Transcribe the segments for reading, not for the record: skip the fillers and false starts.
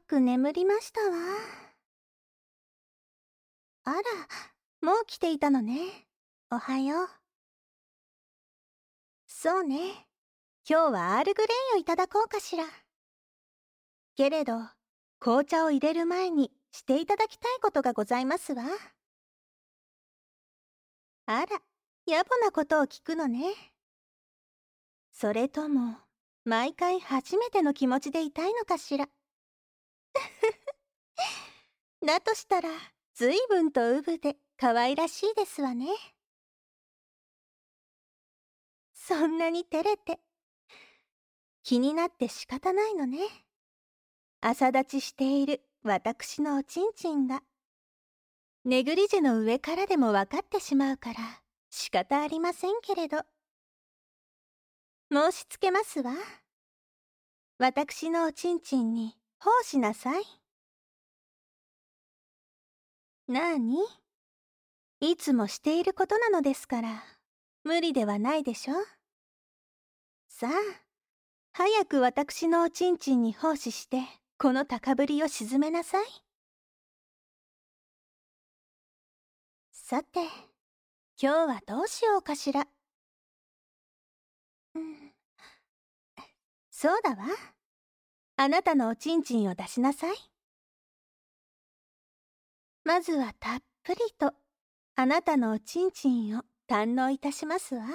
く眠りましたわ。あら、もう来ていたのね。おはよう。そうね。今日はアールグレイをいただこうかしら。けれど、紅茶を入れる前にしていただきたいことがございますわ。あら、野暮なことを聞くのね。それとも、毎回初めての気持ちでいたいのかしら。だとしたら、ずいぶんとうぶで可愛らしいですわね。そんなに照れて、気になって仕方ないのね。朝立ちしている私のおちんちんが、ネグリジェの上からでも分かってしまうから仕方ありませんけれど。申しつけますわ。私のおちんちんに奉しなさい。なあに？いつもしていることなのですから、無理ではないでしょ。さあ、早く私のおちんちんに奉仕して、この高ぶりを鎮めなさい。さて、今日はどうしようかしら。そうだわ。あなたのおちんちんを出しなさい。まずはたっぷりと、あなたのおちんちんを堪能いたしますわ。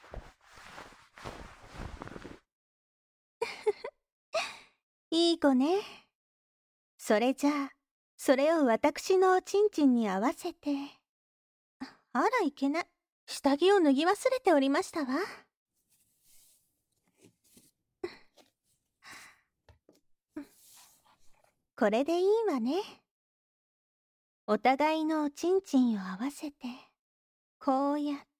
いい子ね。それじゃあ、それを私のおちんちんに合わせて。あらいけない。下着を脱ぎ忘れておりましたわ。これでいいわね。お互いのおちんちんを合わせて、こうやって、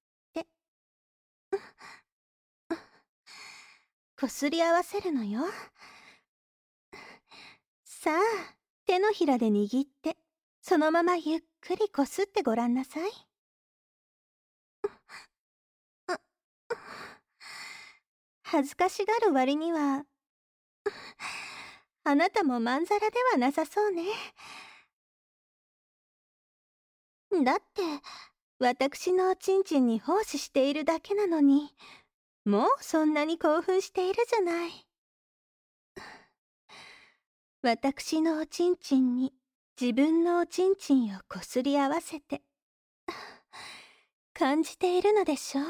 こすり合わせるのよ。さあ、手のひらで握って、そのままゆっくりこすってごらんなさい。恥ずかしがる割には、あなたもまんざらではなさそうね。だって、私のおちんちんに奉仕しているだけなのに、もうそんなに興奮しているじゃない。私のおちんちんに自分のおちんちんをこすり合わせて、感じているのでしょ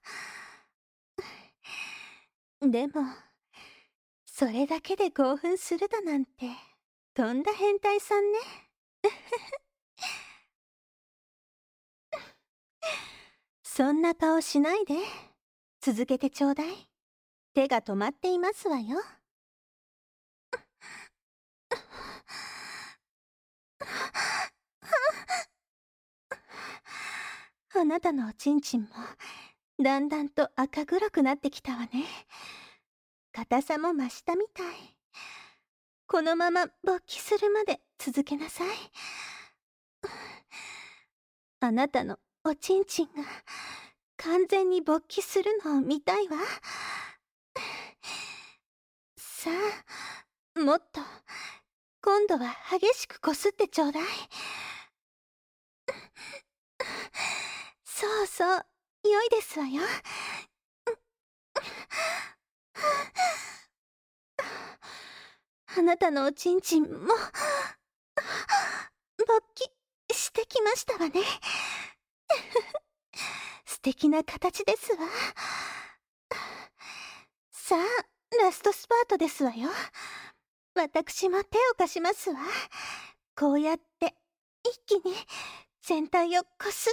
う。でも、それだけで興奮するだなんて、とんだ変態さんね。そんな顔しないで。続けてちょうだい。手が止まっていますわよ。あなたのおちんちんも、だんだんと赤黒くなってきたわね。硬さも増したみたい。このまま勃起するまで続けなさい。あなたのおちんちんが完全に勃起するのを見たいわ。さあ、もっと、今度は激しくこすってちょうだい。そうそう、良いですわよ。あなたのおちんちんも、勃起してきましたわね。素敵な形ですわ。さあ、ラストスパートですわよ。私も手を貸しますわ。こうやって、一気に全体をこすって、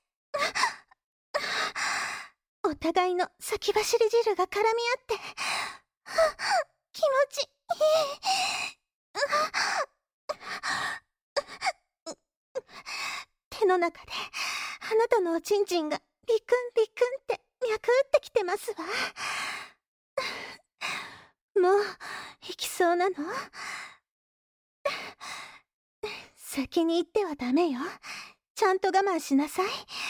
お互いの先走り汁が絡み合って、気持ちいい。手の中で、あなたのおちんちんがビクンビクンって脈打ってきてますわ。もう、行きそうなの？先に行ってはダメよ。ちゃんと我慢しなさい。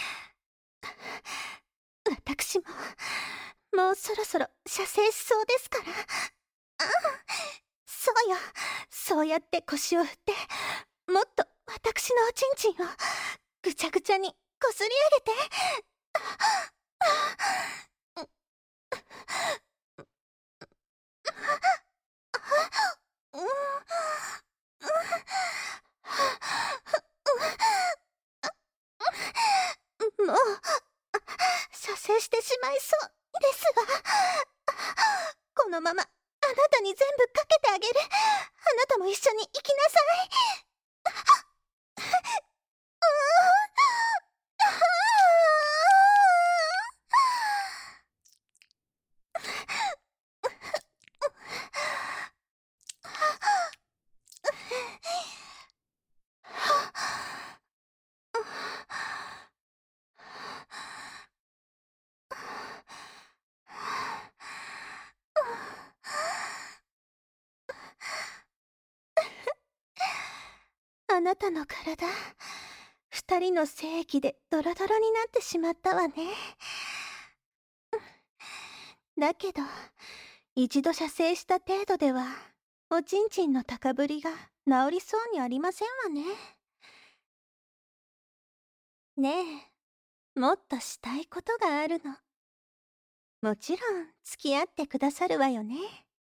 私も、もうそろそろ射精しそうですから。ああ、 そうよ。そうやって腰を振って、もっと私のおちんちんをぐちゃぐちゃにこすり上げて。もう、射精してしまいそうですわ。このまま、あなたに全部かけてあげる。あなたも一緒に行きなさい。あなたの体、二人の精液でドロドロになってしまったわね。だけど、一度射精した程度では、おちんちんの高ぶりが治りそうにありませんわね。ねえ、もっとしたいことがあるの。もちろん、付き合ってくださるわよね。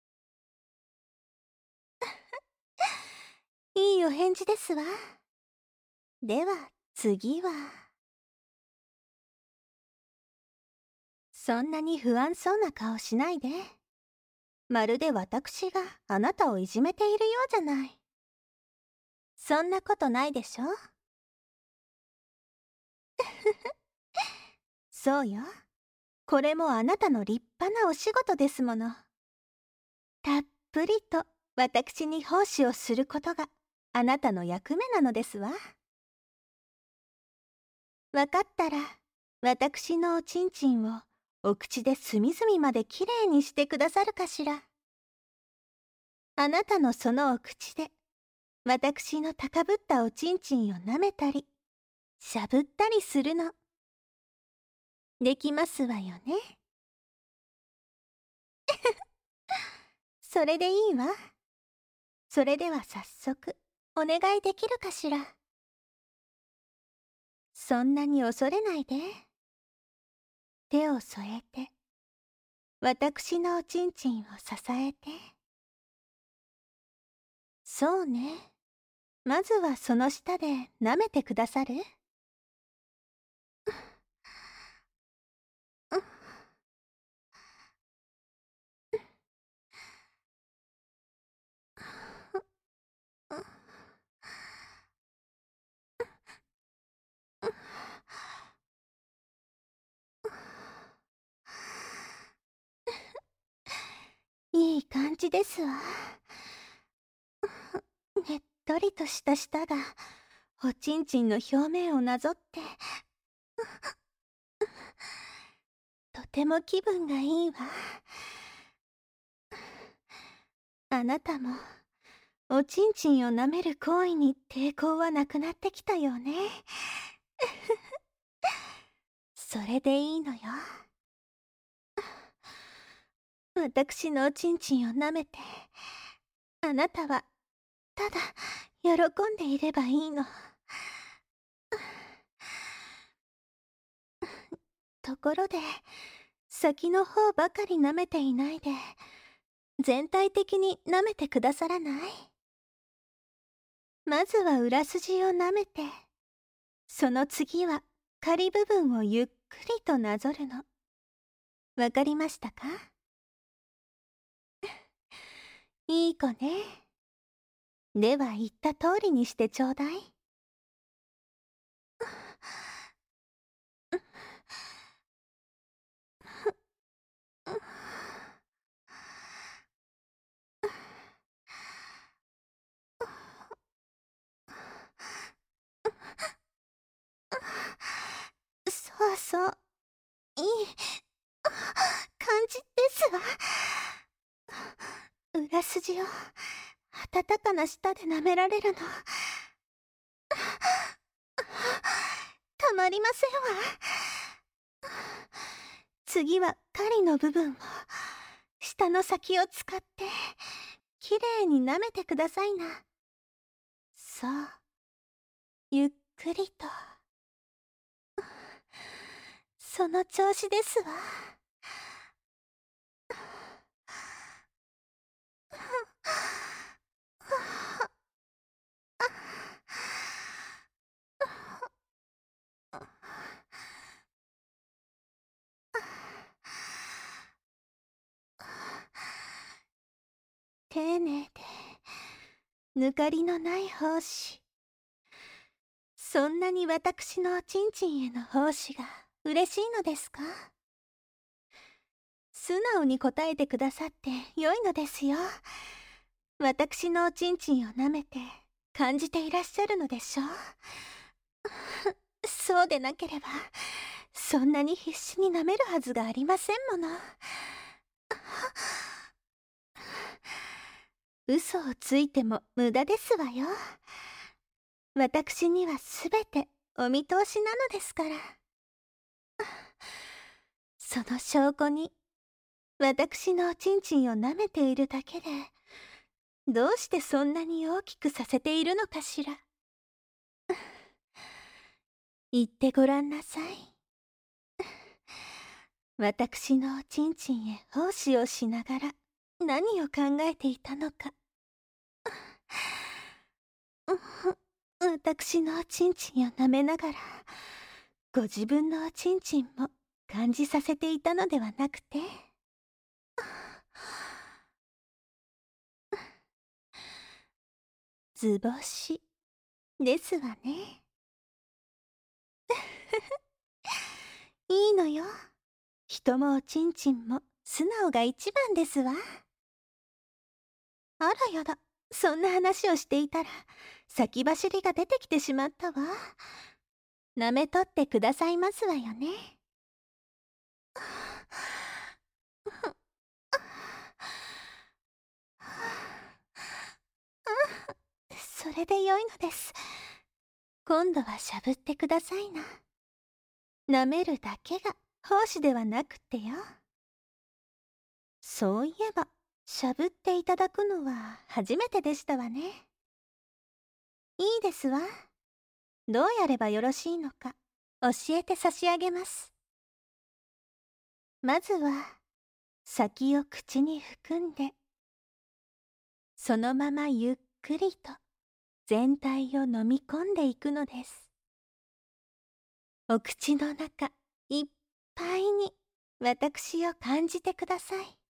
いいお返事ですわ。では、次は。そんなに不安そうな顔しないで。まるで私があなたをいじめているようじゃない。そんなことないでしょ？そうよ。これもあなたの立派なお仕事ですもの。たっぷりと私に奉仕をすることがあなたの役目なのですわ。わかったら、私のおちんちんをお口で隅々まできれいにしてくださるかしら。あなたのそのお口で、私の高ぶったおちんちんを舐めたり、しゃぶったりするの。できますわよね。それでいいわ。それでは早速、お願いできるかしら。そんなに恐れないで。手を添えて、私のおちんちんを支えて。そうね。まずはその下で舐めてくださる？いい感じですわ。ねっとりとした舌がおちんちんの表面をなぞって、とても気分がいいわ。あなたもおちんちんを舐める行為に抵抗はなくなってきたよね。それでいいのよ。私のおちんちんを舐めて、あなたはただ喜んでいればいいの。ところで、先の方ばかり舐めていないで、全体的に舐めてくださらない？まずは裏筋を舐めて、その次は仮部分をゆっくりとなぞるの。わかりましたか？いい子ね。では言った通りにしてちょうだい。そうそう、いい感じですわ。裏筋を温かな舌で舐められるの、たまりませんわ。次は狩りの部分を、舌の先を使ってきれいに舐めてくださいな。そう、ゆっくりと。その調子ですわ。丁寧で抜かりのない奉仕。そんなに私のおちんちんへの奉仕が嬉しいのですか？素直に答えてくださってよいのですよ。私のおちんちんを舐めて感じていらっしゃるのでしょう。そうでなければそんなに必死に舐めるはずがありませんもの。嘘をついても無駄ですわよ。私にはすべてお見通しなのですから。その証拠に私のおちんちんを舐めているだけでどうしてそんなに大きくさせているのかしら。言ってごらんなさい。私のおちんちんへ奉仕をしながら何を考えていたのか。私のおちんちんを舐めながらご自分のおちんちんも感じさせていたのではなくて、図星ですわね。いいのよ。人もおちんちんも素直が一番ですわ。あらやだ、そんな話をしていたら先走りが出てきてしまったわ。舐めとってくださいますわよね。それでよいのです。今度はしゃぶってくださいな。舐めるだけが奉仕ではなくってよ。そういえばしゃぶっていただくのは初めてでしたわね。いいですわ。どうやればよろしいのか教えて差し上げます。まずは先を口に含んで、そのままゆっくりと全体を飲み込んでいくのです。お口の中いっぱいに私を感じてください。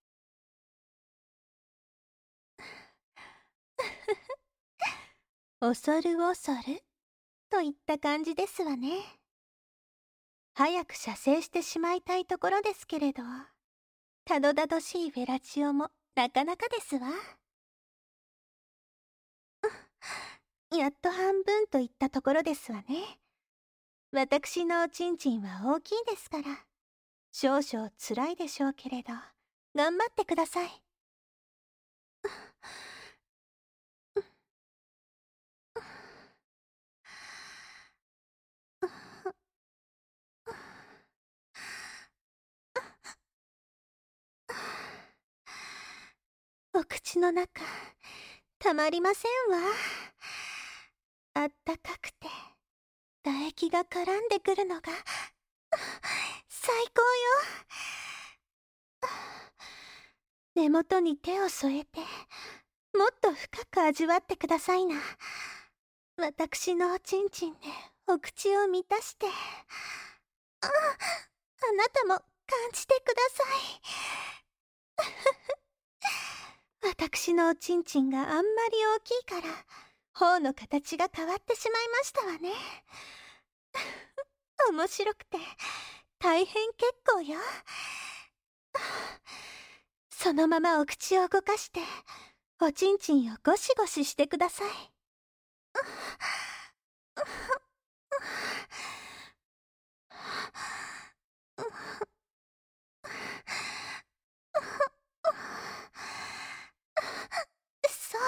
恐る恐るといった感じですわね。早く射精してしまいたいところですけれど、たどたどしいフェラチオもなかなかですわ。やっと半分といったところですわね。私のおちんちんは大きいですから、少々つらいでしょうけれど、頑張ってください。お口の中、たまりませんわ。あったかくて、唾液が絡んでくるのが、最高よ。根元に手を添えて、もっと深く味わってくださいな。私のおちんちんでお口を満たして、あなたも感じてください。私のおちんちんがあんまり大きいから、頬の形が変わってしまいましたわね。面白くて、大変結構よ。そのままお口を動かして、おちんちんをゴシゴシしてください。そう。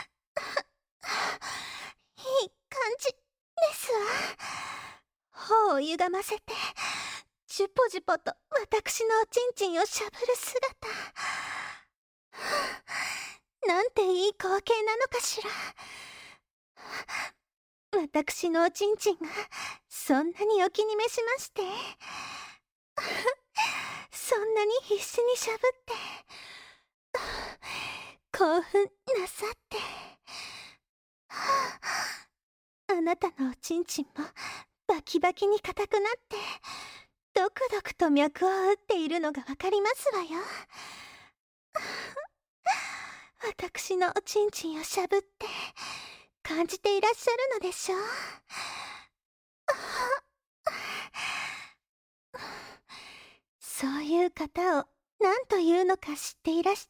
いい感じですわ。頬を歪ませて、ジュポジュポと私のおちんちんをしゃぶる姿。 なんていい光景なのかしら。私のおちんちんがそんなにお気に召しまして、そんなに必死にしゃぶって興奮なさって、あなたのおちんちんもバキバキに硬くなってドクドクと脈を打っているのがわかりますわよ。私のおちんちんをしゃぶって感じていらっしゃるのでしょう。そういう方を何というのか知っていらして、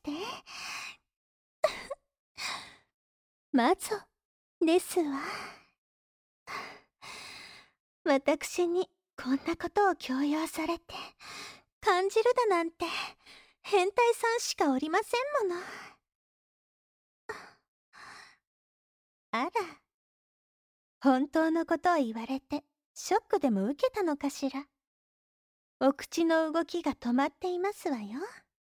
魔女ですわ。私にこんなことを強要されて感じるだなんて変態さんしかおりませんもの。あら、本当のことを言われてショックでも受けたのかしら。お口の動きが止まっていますわよ。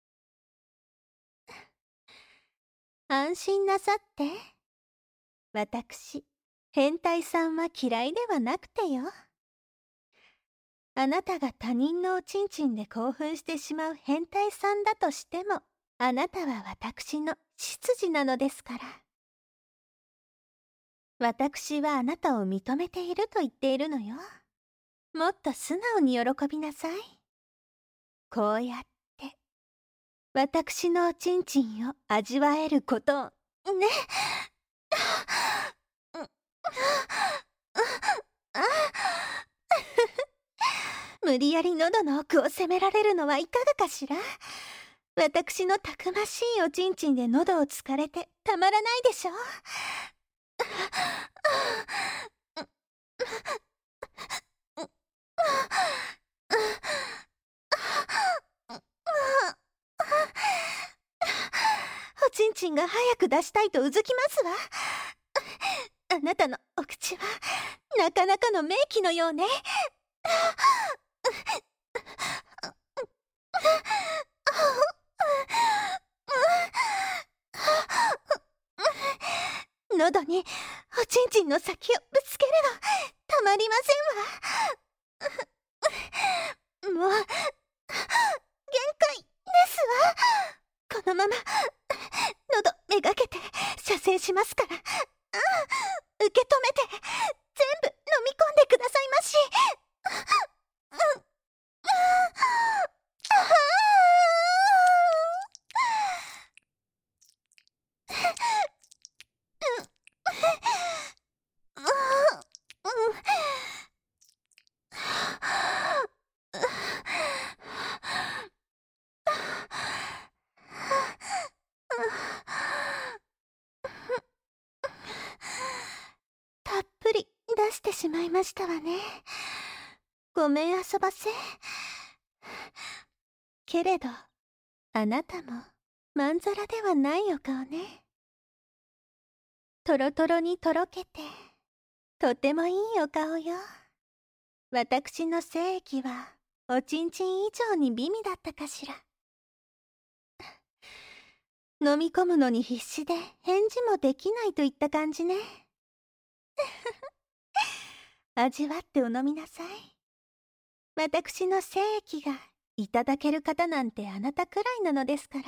安心なさって。私、変態さんは嫌いではなくてよ。あなたが他人のおちんちんで興奮してしまう変態さんだとしても、あなたは私の執事なのですから。私はあなたを認めていると言っているのよ。もっと素直に喜びなさい。こうやって私のおちんちんを味わえることをね。無理やり喉の奥を責められるのはいかがかしら。私のたくましいおちんちんで喉をつかれてたまらないでしょう。おちんちんが早く出したいとうずきますわ。あなたのお口はなかなかの名器のようね。喉におちんちんの先をぶつけるのたまりませんわ。もう限界ですわ。このまま喉めがけて射精しますから、受け止めて全部飲み込んでくださいまし。たっぷり出してしまいましたわね。ごめん遊ばせ。けれどあなたもまんざらではないお顔ね。とろとろにとろけてとてもいいお顔よ。私の精液はおちんちん以上に美味だったかしら。飲み込むのに必死で返事もできないといった感じね。味わってお飲みなさい。私の精液がいただける方なんてあなたくらいなのですから。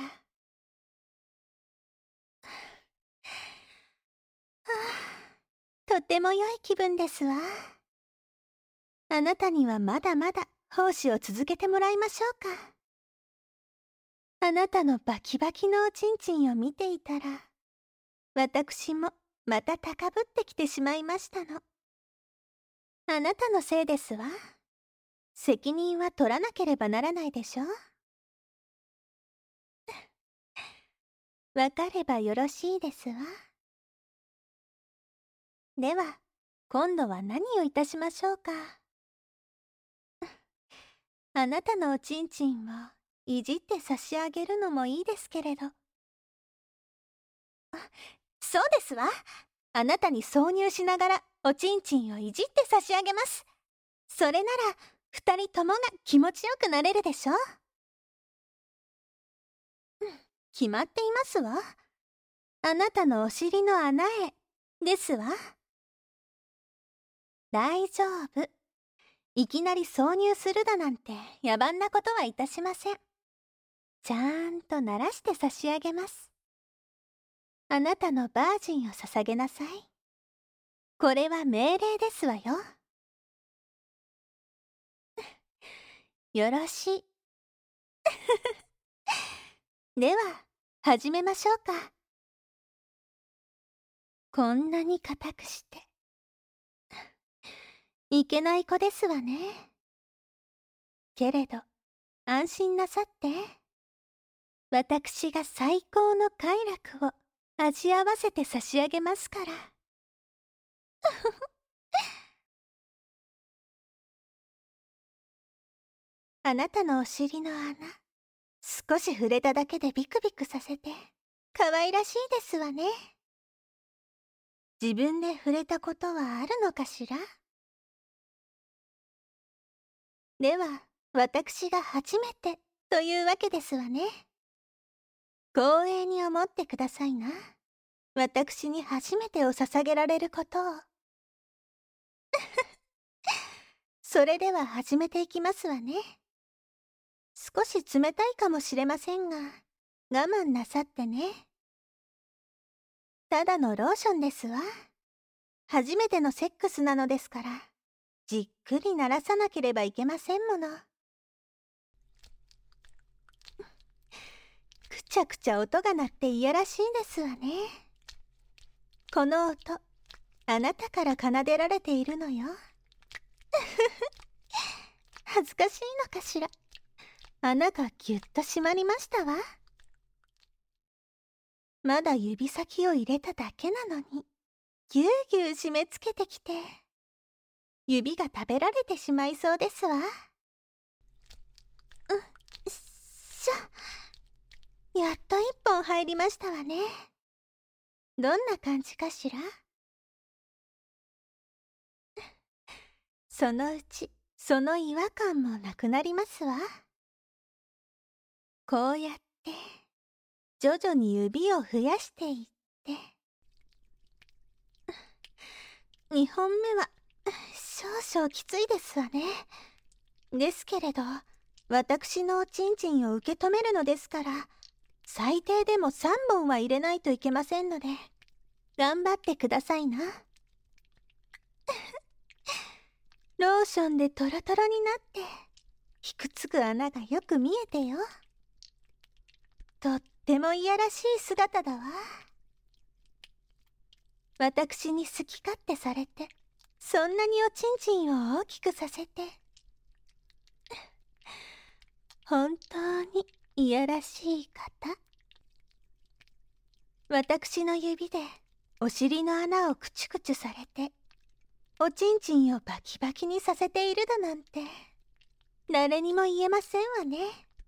とても良い気分ですわ。あなたにはまだまだ奉仕を続けてもらいましょうか。あなたのバキバキのおちんちんを見ていたら、私もまた高ぶってきてしまいましたの。あなたのせいですわ。責任は取らなければならないでしょ。わかればよろしいですわ。では、今度は何をいたしましょうか。あなたのおちんちんをいじって差し上げるのもいいですけれど。そうですわ。あなたに挿入しながらおちんちんをいじって差し上げます。それなら二人ともが気持ちよくなれるでしょ。決まっていますわ。 あなたのお尻の穴へ、ですわ。大丈夫。いきなり挿入するだなんて野蛮なことはいたしません。ちゃんと慣らして差し上げます。あなたのバージンを捧げなさい。これは命令ですわよ。よろしい。では、始めましょうか。こんなに固くして。いけない子ですわね。けれど、安心なさって。私が最高の快楽を味合わせて差し上げますから。あなたのお尻の穴、少し触れただけでビクビクさせて、可愛らしいですわね。自分で触れたことはあるのかしら？では、私が初めてというわけですわね。光栄に思ってくださいな。私に初めてを捧げられることを。それでは始めていきますわね。少し冷たいかもしれませんが、我慢なさってね。ただのローションですわ。初めてのセックスなのですから、じっくり慣らさなければいけませんもの。くちゃくちゃ音が鳴っていやらしいですわね。この音、あなたから奏でられているのよ。恥ずかしいのかしら。穴がぎゅっと締まりましたわ。まだ指先を入れただけなのに、ぎゅうぎゅう締め付けてきて、指が食べられてしまいそうですわ。やっと一本入りましたわね。どんな感じかしら。そのうち、その違和感もなくなりますわ。こうやって、徐々に指を増やしていって。2本目は、少々きついですわね。ですけれど、私のおちんちんを受け止めるのですから、最低でも3本は入れないといけませんので、頑張ってくださいな。ローションでトロトロになって、ひくつく穴がよく見えてよ。とってもいやらしい姿だわ。私に好き勝手されて、そんなにおちんちんを大きくさせて。本当にいやらしい方。私の指でお尻の穴をクチュクチュされて、おちんちんをバキバキにさせているだなんて、誰にも言えませんわね。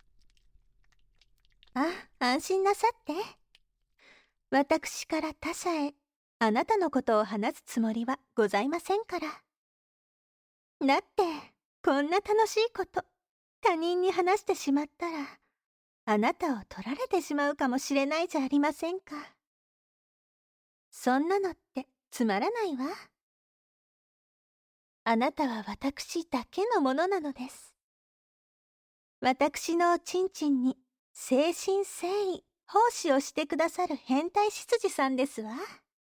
あ、安心なさって。私から他者へあなたのことを話すつもりはございませんから。だって、こんな楽しいこと、他人に話してしまったら、あなたを取られてしまうかもしれないじゃありませんか。そんなのってつまらないわ。あなたは私だけのものなのです。私のおちんちんに誠心誠意奉仕をしてくださる変態執事さんですわ。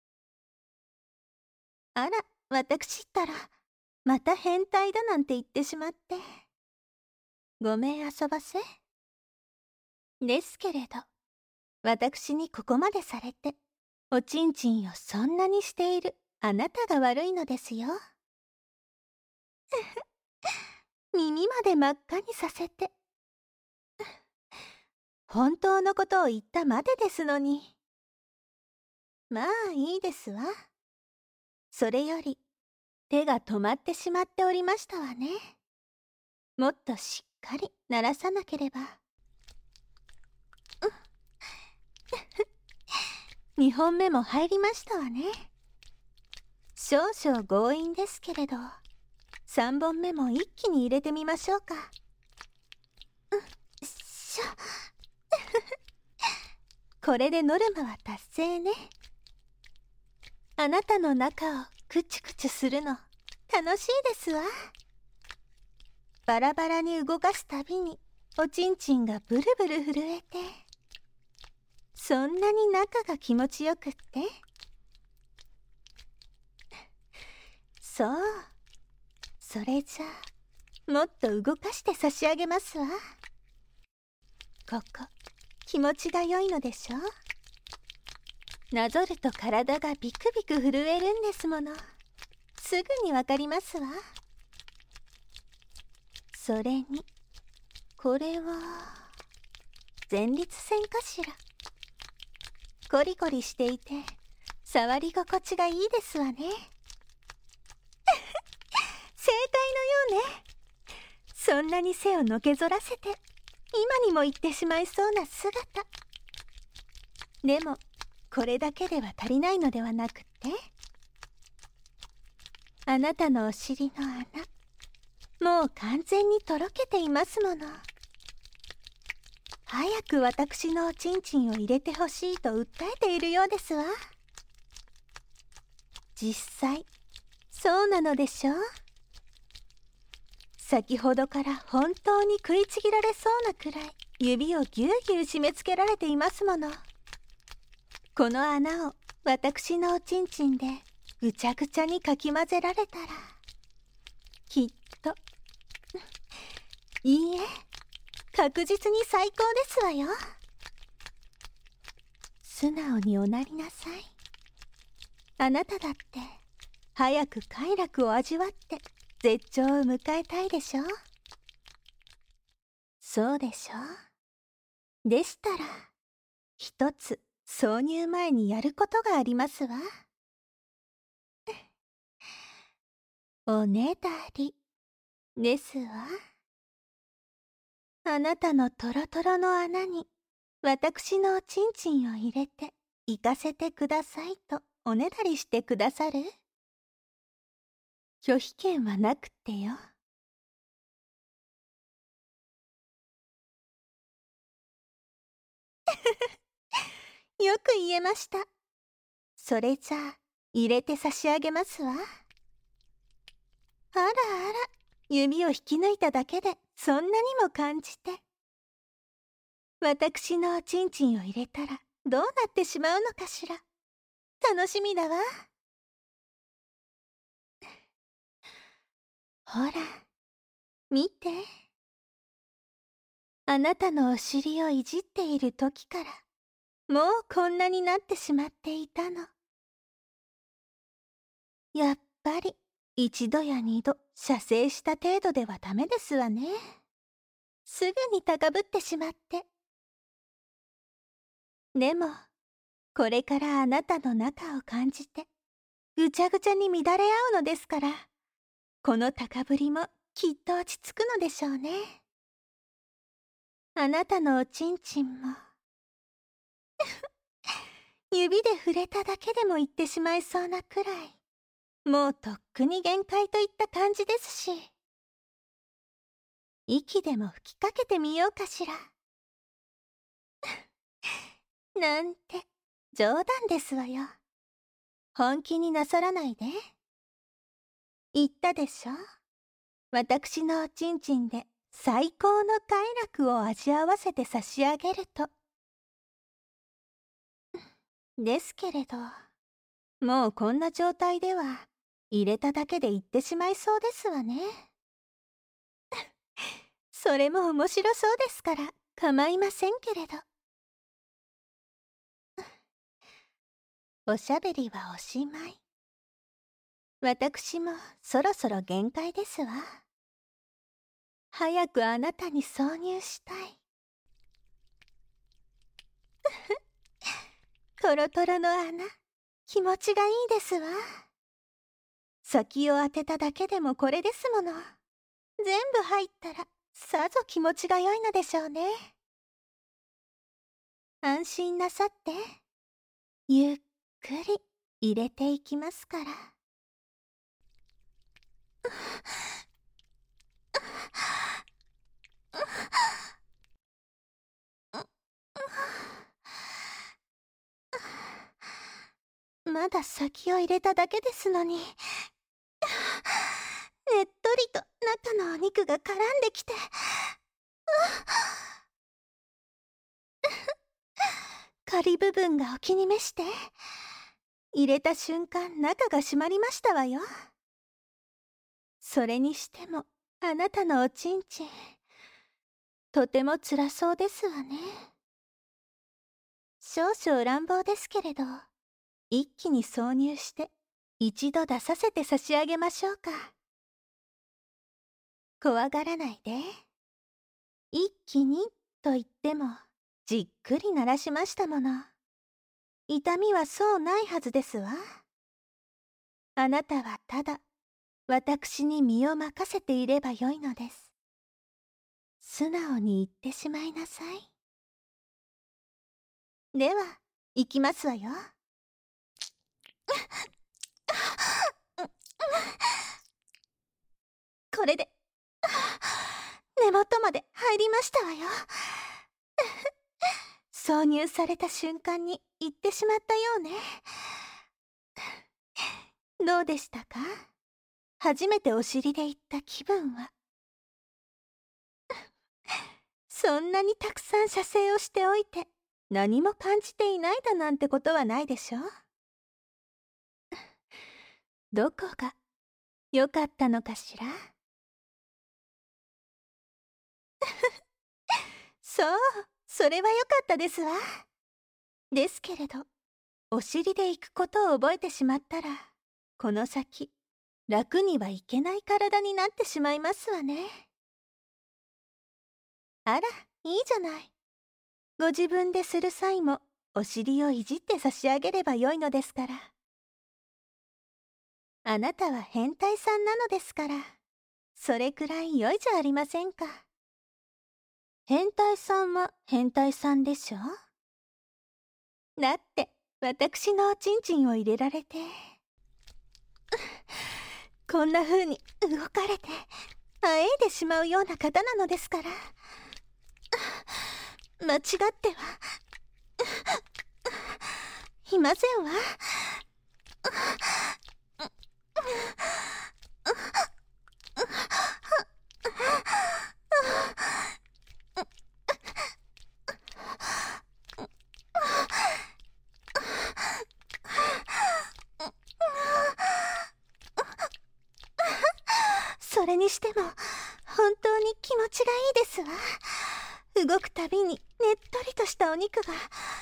あら、私ったら、また変態だなんて言ってしまって。ごめん遊ばせ。ですけれど、私にここまでされて、おちんちんをそんなにしているあなたが悪いのですよ。耳まで真っ赤にさせて。本当のことを言ったまでですのに。まあいいですわ。それより、手が止まってしまっておりましたわね。もっとしっかり鳴らさなければ。2本目も入りましたわね。少々強引ですけれど、3本目も一気に入れてみましょうか。 これでノルマは達成ね。あなたの中をクチュクチュするの楽しいですわ。バラバラに動かすたびにおちんちんがブルブル震えて、そんなに中が気持ちよくって。そう、それじゃあもっと動かして差し上げますわ。ここ気持ちが良いのでしょ。なぞると体がビクビク震えるんですもの。すぐにわかりますわ。それにこれは前立腺かしら。コリコリしていて触り心地がいいですわね。正解のようね。そんなに背をのけぞらせて今にも言ってしまいそうな姿。でもこれだけでは足りないのではなくって、あなたのお尻の穴、もう完全にとろけていますもの。早く私のおちんちんを入れてほしいと訴えているようですわ。実際そうなのでしょう。先ほどから本当に食いちぎられそうなくらい指をぎゅうぎゅう締め付けられていますもの。この穴を私のおちんちんでぐちゃぐちゃにかき混ぜられたら、きっといいえ、確実に最高ですわよ。素直におなりなさい。あなただって早く快楽を味わって絶頂を迎えたいでしょ。そうでしょ。でしたら一つ挿入前にやることがありますわ。おねだりですわ。あなたのトロトロの穴に私のおちんちんを入れて行かせてくださいとおねだりしてくださる？拒否権はなくってよ。よく言えました。それじゃあ入れて差し上げますわ。あらあら、指を引き抜いただけでそんなにも感じて。私のおちんちんを入れたらどうなってしまうのかしら。楽しみだわ。ほら、見て。あなたのお尻をいじっている時からもうこんなになってしまっていたの。やっぱり一度や二度射精した程度ではダメですわね。すぐに高ぶってしまって。でもこれからあなたの中を感じてぐちゃぐちゃに乱れ合うのですから、この高ぶりもきっと落ち着くのでしょうね。あなたのおちんちんも指で触れただけでも言ってしまいそうなくらい、もうとっくに限界といった感じですし、息でも吹きかけてみようかしら。なんて冗談ですわよ。本気になさらないで。言ったでしょ。私のおちんちんで最高の快楽を味合わせて差し上げると。ですけれど、もうこんな状態では入れただけで言ってしまいそうですわね。それも面白そうですから構いませんけれど。おしゃべりはおしまい。私もそろそろ限界ですわ。早くあなたに挿入したい。トロトロの穴、気持ちがいいですわ。先を当てただけでもこれですもの。全部入ったらさぞ気持ちが良いのでしょうね。安心なさって。ゆっくり入れていきますから。 まだ先を入れただけですのに。ねっとりと中のお肉が絡んできて。仮部分がお気に召して。入れた瞬間中が閉まりましたわよ。それにしてもあなたのおちんちん、とても辛そうですわね。少々乱暴ですけれど、一気に挿入して一度出させて差し上げましょうか。怖がらないで。一気にと言ってもじっくり鳴らしましたもの。痛みはそうないはずですわ。あなたはただ私に身を任せていればよいのです。素直に言ってしまいなさい。では行きますわよ。これで根元まで入りましたわよ。挿入された瞬間に言ってしまったようね。どうでしたか？初めてお尻で言った気分は。そんなにたくさん射精をしておいて何も感じていないだなんてことはないでしょ？どこが良かったのかしら？そう、それは良かったですわ。ですけれど、お尻で行くことを覚えてしまったら、この先楽にはいけない体になってしまいますわね。あら、いいじゃない。ご自分でする際もお尻をいじって差し上げればよいのですから。あなたは変態さんなのですから、それくらい良いじゃありませんか。変態さんは変態さんでしょ？だって私のおちんちんを入れられてこんな風に動かれてあえいでしまうような方なのですから。間違ってはいませんわ。それにしても本当に気持ちがいいですわ。動くたびにねっとりとしたお肉が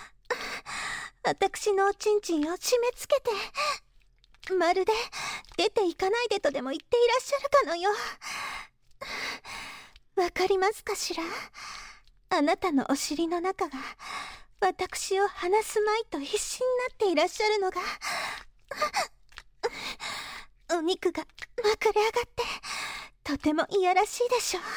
私のおちんちんを締め付けて、まるで出ていかないでとでも言っていらっしゃるかのよう。わかりますかしら？あなたのお尻の中が私を離すまいと必死になっていらっしゃるのが、お肉がまくれ上がってとてもいやらしいでしょう。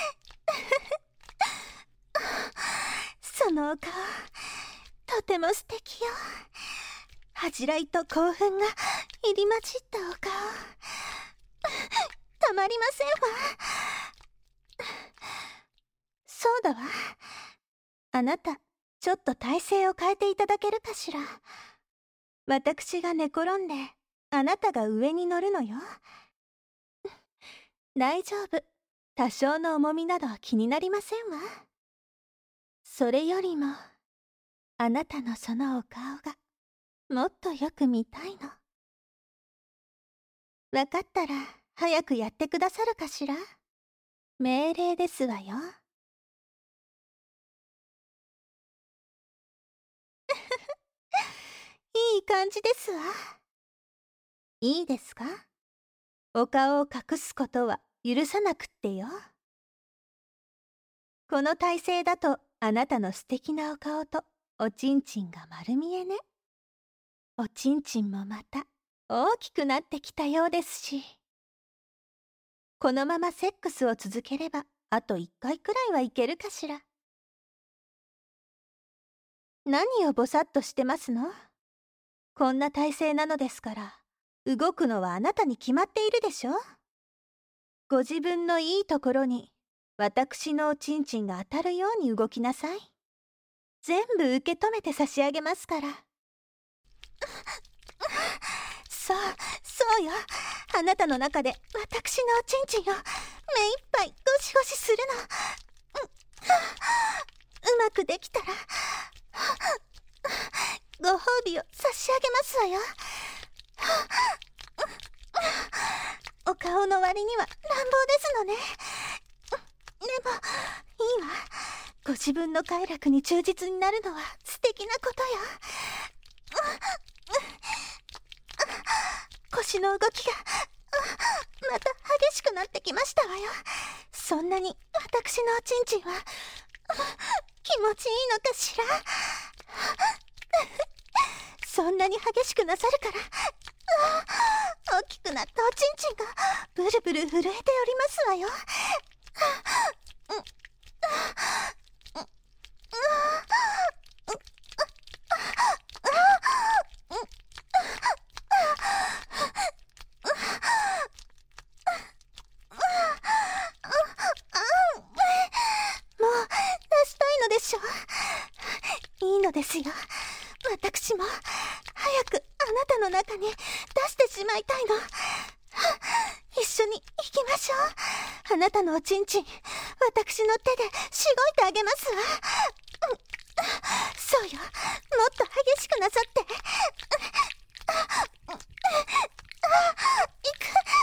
そのお顔とても素敵よ。恥じらいと興奮が入り混じったお顔、たまりませんわ。そうだわ。あなたちょっと体勢を変えていただけるかしら。私が寝転んであなたが上に乗るのよ。大丈夫。多少の重みなどは気になりませんわ。それよりもあなたのそのお顔がもっとよく見たいの。わかったら早くやってくださるかしら。命令ですわよ。いい感じですわ。いいですか？お顔を隠すことは許さなくってよ。この体勢だとあなたの素敵なお顔とおちんちんが丸見えね。おちんちんもまた大きくなってきたようですし。このままセックスを続ければあと1回くらいはいけるかしら。何をぼさっとしてますの？こんな体勢なのですから動くのはあなたに決まっているでしょ。ご自分のいいところに私のおちんちんが当たるように動きなさい。全部受け止めて差し上げますから。 そうよ。あなたの中で私のおちんちんを目いっぱいゴシゴシするの。うまくできたらご褒美を差し上げますわよ。お顔の割には乱暴ですのね。でもいいわ。ご自分の快楽に忠実になるのは素敵なことよ。腰の動きがまた激しくなってきましたわよ。そんなに私のおちんちんは気持ちいいのかしら。そんなに激しくなさるから大きくなったおちんちんがブルブル震えておりますわよ。もう出したいのでしょう。いいのですよ。私も早くあなたの中に出してしまいたいの。一緒に行きましょう。あなたのおちんちん、私の手でしごいてあげますわ。そうよ、もっと激しくなさって。いく。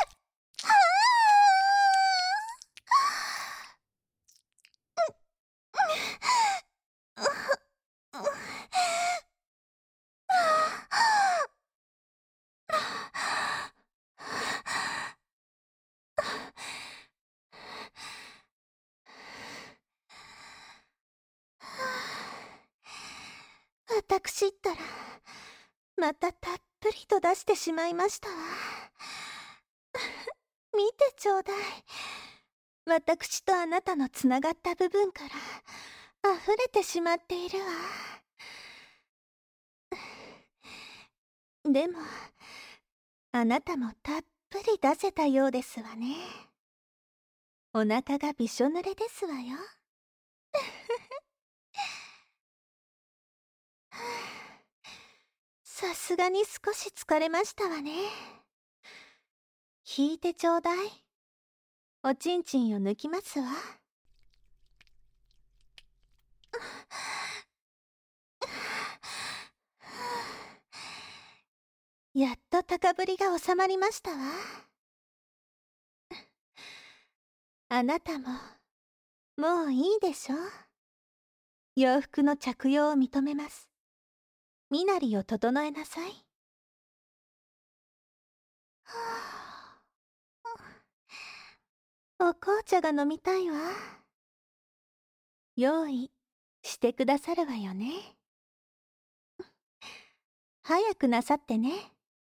私ったらまたたっぷりと出してしまいましたわ。見てちょうだい。私とあなたのつながった部分から溢れてしまっているわ。でもあなたもたっぷり出せたようですわね。お腹がびしょ濡れですわよ。さすがに少し疲れましたわね。引いてちょうだい。おちんちんを抜きますわ。やっと高ぶりが収まりましたわ。あなたももういいでしょ。洋服の着用を認めます。身なりを整えなさい。お紅茶が飲みたいわ。用意してくださるわよね。早くなさってね。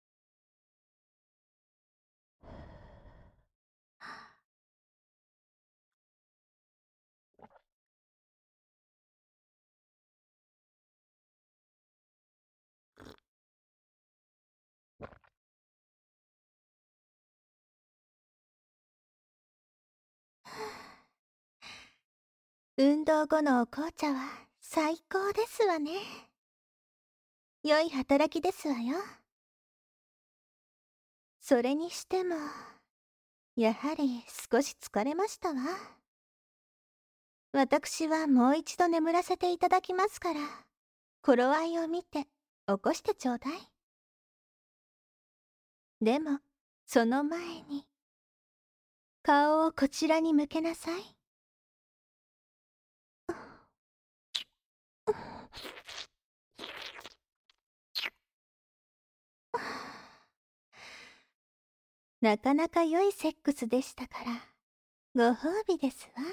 運動後のお紅茶は最高ですわね。良い働きですわよ。それにしてもやはり少し疲れましたわ。私はもう一度眠らせていただきますから、頃合いを見て起こしてちょうだい。でもその前に顔をこちらに向けなさい。なかなか良いセックスでしたから、ご褒美ですわ。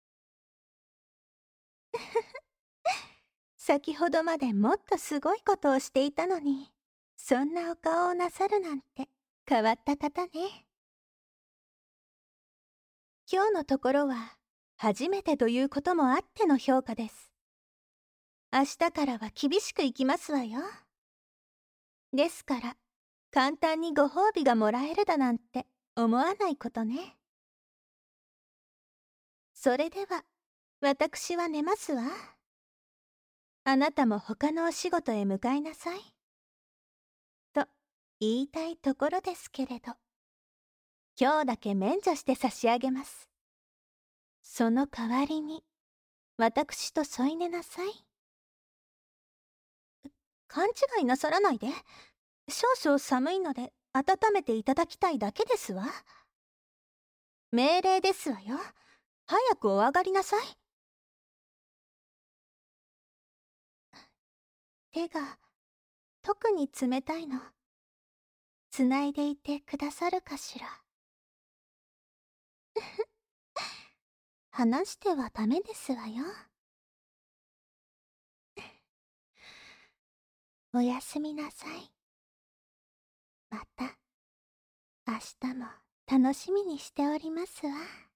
先ほどまでもっとすごいことをしていたのに、そんなお顔をなさるなんて変わった方ね。今日のところは初めてということもあっての評価です。明日からは厳しくいきますわよ。ですから簡単にご褒美がもらえるだなんて思わないことね。それでは私は寝ますわ。あなたも他のお仕事へ向かいなさい。と言いたいところですけれど、今日だけ免除して差し上げます。その代わりに、私と添い寝なさい。勘違いなさらないで。少々寒いので温めていただきたいだけですわ。命令ですわよ。早くお上がりなさい。手が特に冷たいの。つないでいてくださるかしら。話してはダメですわよ。おやすみなさい。また明日も楽しみにしておりますわ。